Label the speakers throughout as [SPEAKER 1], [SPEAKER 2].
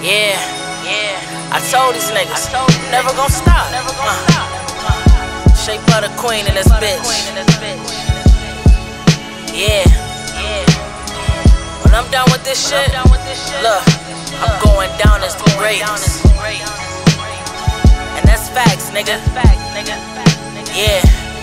[SPEAKER 1] Yeah, I told these niggas, never gon' stop. Shea Butter Queen in this bitch. Yeah. When I'm done with this shit, look, I'm going down as the greatest. And that's facts, nigga. Yeah.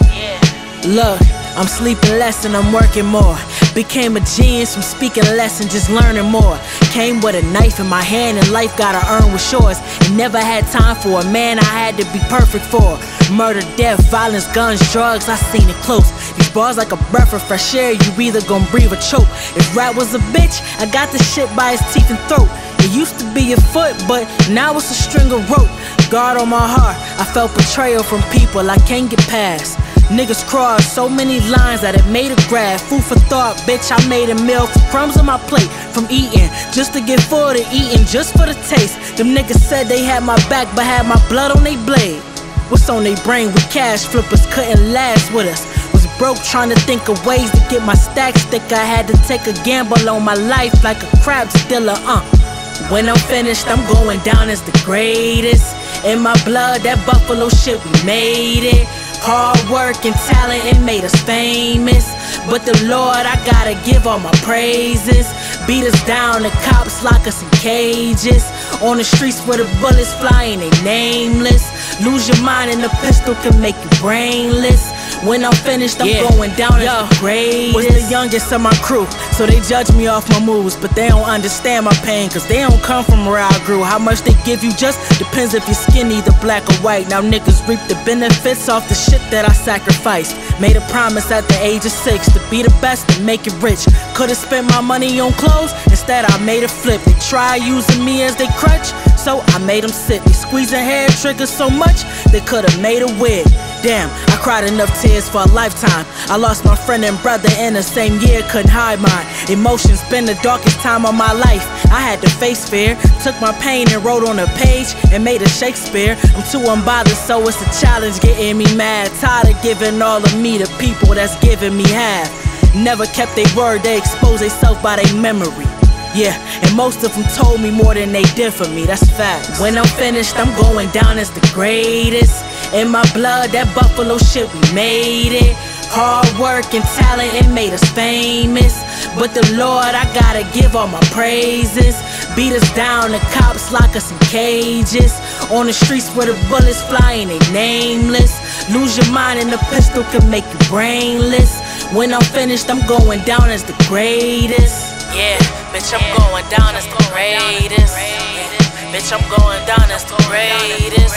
[SPEAKER 2] Look, I'm sleeping less and I'm working more. Became a genius from speaking less and just learning more. Came with a knife in my hand and life gotta earn with yours. And never had time for a man I had to be perfect for. Murder, death, violence, guns, drugs, I seen it close. These bars like a breath of fresh air, you either gon' breathe or choke. If rap was a bitch, I got the shit by his teeth and throat. It used to be a foot, but now it's a string of rope. Guard on my heart, I felt betrayal from people I can't get past. Niggas crossed so many lines that it made a graph. Food for thought, bitch, I made a meal for crumbs on my plate. From eating, just to get full to eating, just for the taste. Them niggas said they had my back, but had my blood on they blade. What's on they brain with cash flippers couldn't last with us. Was broke trying to think of ways to get my stacks thick. I had to take a gamble on my life like a crab stealer, When I'm finished, I'm going down as the greatest. In my blood, that Buffalo shit, we made it. Hard work and talent, it made us famous. But the Lord, I gotta give all my praises. Beat us down, the cops lock us in cages. On the streets where the bullets flying, they nameless. Lose your mind and the pistol can make you brainless. When I'm finished, I'm going down as the greatest. Was the youngest of my crew, so they judge me off my moves. But they don't understand my pain, cause they don't come from where I grew. How much they give you just depends if you're skinny, either black or white. Now niggas reap the benefits off the shit that I sacrificed. Made a promise at the age of 6 to be the best and make it rich. Could've spent my money on clothes, instead I made a flip. They try using me as they crutch, so I made them sit. They squeezing hair triggers so much, they could've made a wig. Damn, I cried enough tears for a lifetime. I lost my friend and brother in the same year, couldn't hide mine. Emotions been the darkest time of my life. I had to face fear, took my pain and wrote on a page and made a Shakespeare. I'm too unbothered, so it's a challenge getting me mad. Tired of giving all of me to people that's giving me half. Never kept their word, they expose themselves by their memory. Yeah, and most of them told me more than they did for me, that's facts. When I'm finished, I'm going down as the greatest. In my blood, that Buffalo shit, we made it. Hard work and talent, it made us famous. But the Lord, I gotta give all my praises. Beat us down, the cops lock us in cages. On the streets where the bullets flying, they nameless. Lose your mind and the pistol can make you brainless. When I'm finished, I'm going down as the greatest.
[SPEAKER 1] Yeah, bitch, I'm going down as the greatest. Yeah, bitch, I'm going down as the greatest.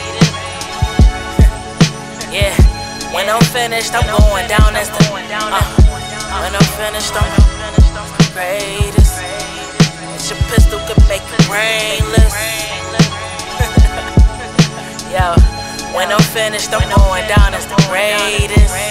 [SPEAKER 1] Yeah, when I'm finished, I'm going down as the when I'm finished, I'm the greatest. Bitch, your pistol can make you brainless. Yo, when I'm finished, I'm going down as the greatest.